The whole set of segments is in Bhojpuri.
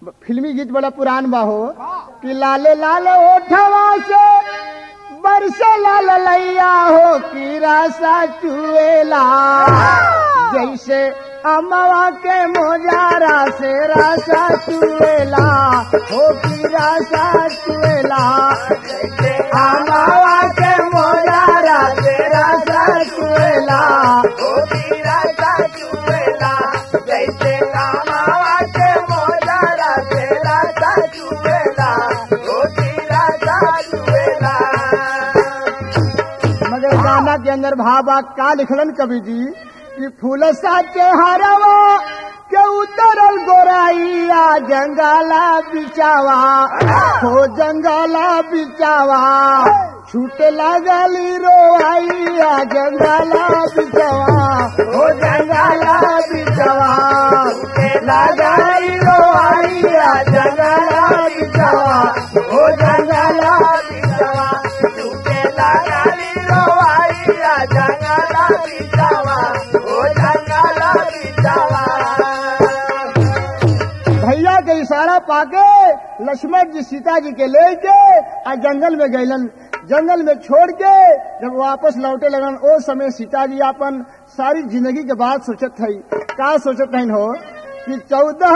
फिल्मी गीत बड़ा पुरान बा हो कि लाले लाल ओठवा से बरसे लाल लैया हो कि रासा चुएला जैसे अमवा के मोजारा से रासा चुएला हो कि रासा चुएला जैसे अमवा के मोजारा से रासा चुएला हो कि रासा चुएला जैसे अमवा के मोजारा से रासा चुएला हो कि रासा चुएला। मगर गाना के अंदर भावा का लिखलन कवि जी कि फूल साचे हरवा के उतरल गोराइया जंगला बिचावा हो जंगला बिचावा छूट लगली रोआइया जंगला बिचावा हो जंगला बिचावा लगली रोआइया जंगला बिचावा हो जंगला बिचावा छूट लगली रोआइया जंगला बिचावा हो जंगला बिचावा। भैया के इशारा पाके लक्ष्मण जी सीता जी के लेके आ जंगल में गईलन। जंगल में छोड़ के जब वापस लौटे लगन ओ समय सीता जी अपन सारी जिंदगी के बात सोचत है। का सोचत है हो कि 14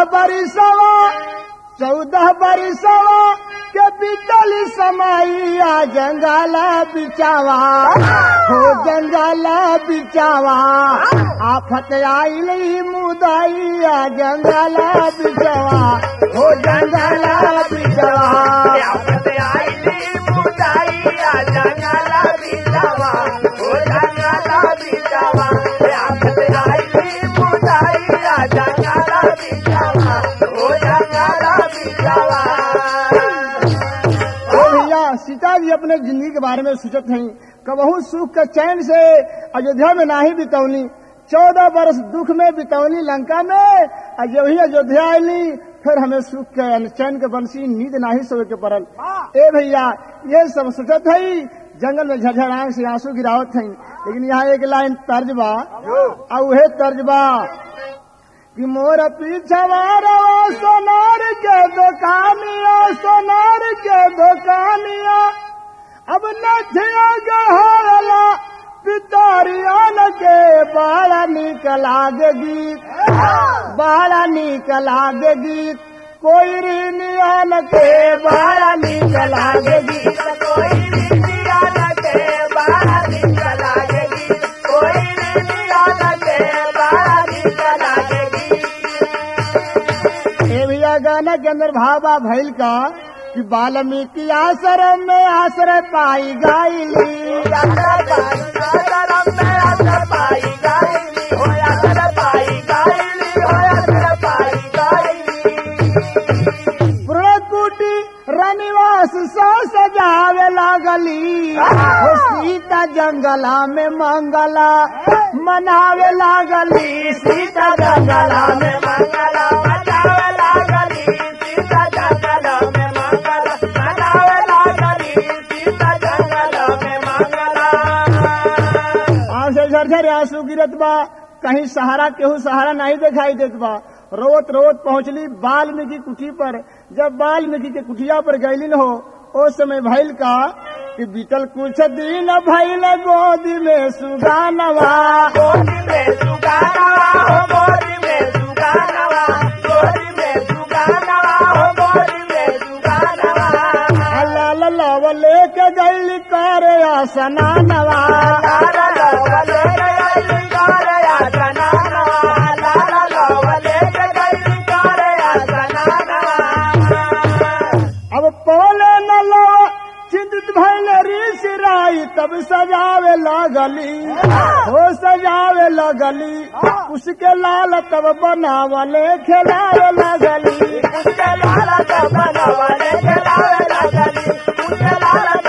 बरिसवा के बीतल समैया जंगला बिचावा हो जंगला बिचावा आफत आइली मुदाइया जंगला बिचावा हो जंगला बिचावा आफत आइली मुदाइया जंगला बिचावा हो जंगला बिचावा आफत आइली मुदाइया जंगला बिचावा हो जंगला बिचावा। सीता जी अपने जिंदगी के बारे में सोचत हैं कबहू सुख के चैन से अयोध्या में नाही बितौनी 14 बरस दुख में बितौनी लंका में अयोध्या अयोध्या आईली फिर हमें सुख के चैन के बंसी नींद नाही सोए के पड़ल। ए भैया ये सब सोचत है जंगल में झरझर आंख से आंसू गिरावत हैं। लेकिन यहाँ एक लाइन तर्जबा और वह तर्जबा कि मोर पीछवा रवा सोनार के दुकानिया सोनार के दुकानिया अब नथिया गहला पितारियान के बड़ा निक लागे गीत बड़ा निक लागे गीत कोई रिनियान के बड़ा निक लागे गीत कोई रिनियान के बड़ा निक लागे गीत कोई रिनियान के बड़ा निक लागे गाना के अंदर भावा भैल का कि वाल्मीकि आश्रम में आश्रय पाई गायली पुरकुटी रनिवास सा सजावे लागली सीता जंगला में मंगला मनावे लागली सीता जंगला में मंगला मनावे लागली सीता जंगला में मंगला मनावे लागली सीता जंगला में मंगला। आंख से झरझर आंसू गिरत बा कहीं सहारा केहू सहारा नहीं दिखाई देत बा। रोत रोत पहुंचली वाल्मीकि कुटी पर। जब वाल्मीकि के कुटिया पर गईलिन हो उस समय भैल का कि बीतल कुछ दिन भैल गोदी में सुगानवा गोदी में सुगानवा हो गोदी में सुगानवा गोदी में सुगानवा हो गोदी में सुगानवा लाल लव लेके गईली करे आसनानवा लाल लव लेके गईली करे आसनानवा लाल लव लेके गईली करे आसनानवा। अब पोले न लो चिंतित भैल ऋषि राई तब सजावे लगली हो सजावे लगली उसके लाल तब बनावले खिलावे लगली उसके लाल तब बनावले खिलावे लगली उसके लाल